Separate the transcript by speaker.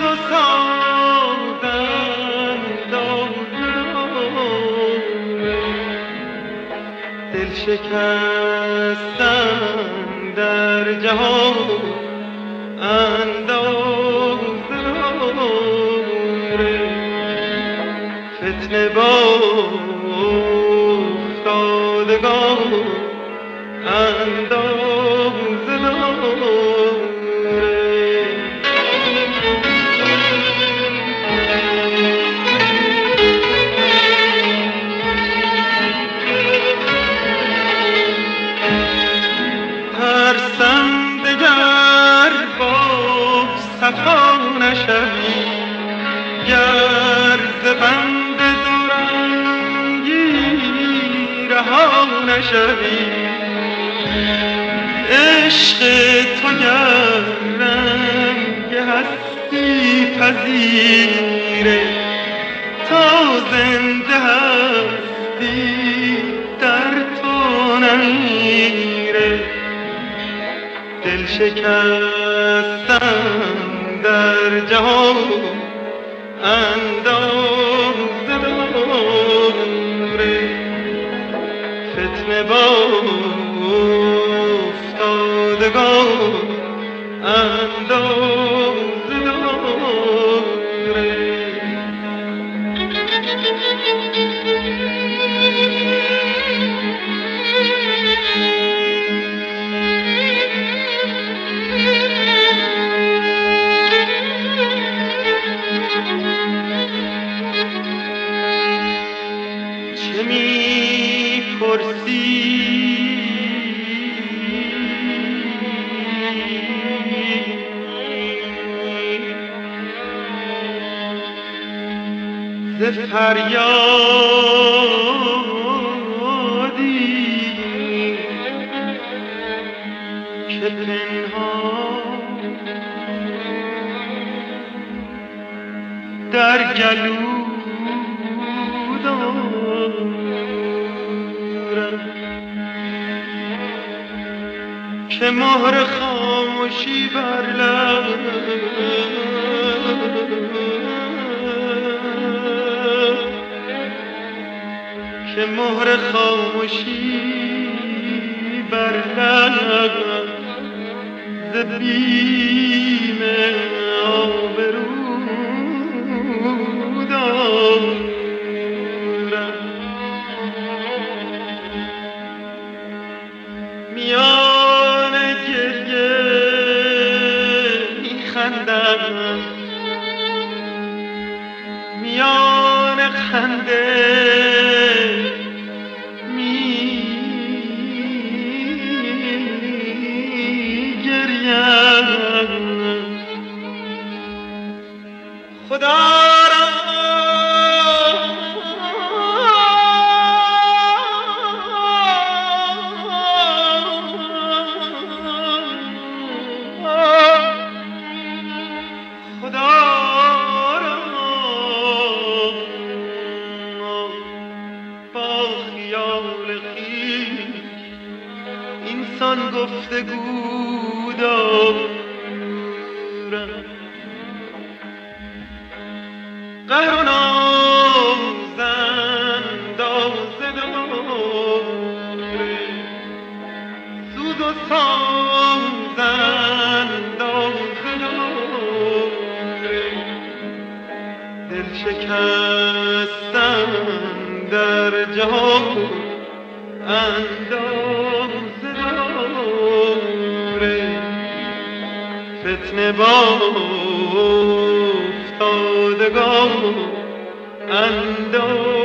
Speaker 1: و سازند دل شکستن در جهان انداز داره فتنه با افتادگان انداز داره ترسم دگر با صفا نشوی گر ز بند دورنگی رها نشوی عشق تو گر رنگ هستی پذیره تا زنده هستی در تو نمیره دل شکستن در جهان انداز داره فتنه با افتادگان انداز داره چه می‌پرسی ز فریادی که پنهان در گلو که مهر خاموشی بر لب که مهر خاموشی بر لب ز بیم آبرو دارد میان گریه میخندم میان خنده میگریم خدا اینسان گفتگو دارم قهر و نازن دازه داره سوز و سازن دازه داره دل شکستن در جهان انداز داره فتنه با افتادگان انداز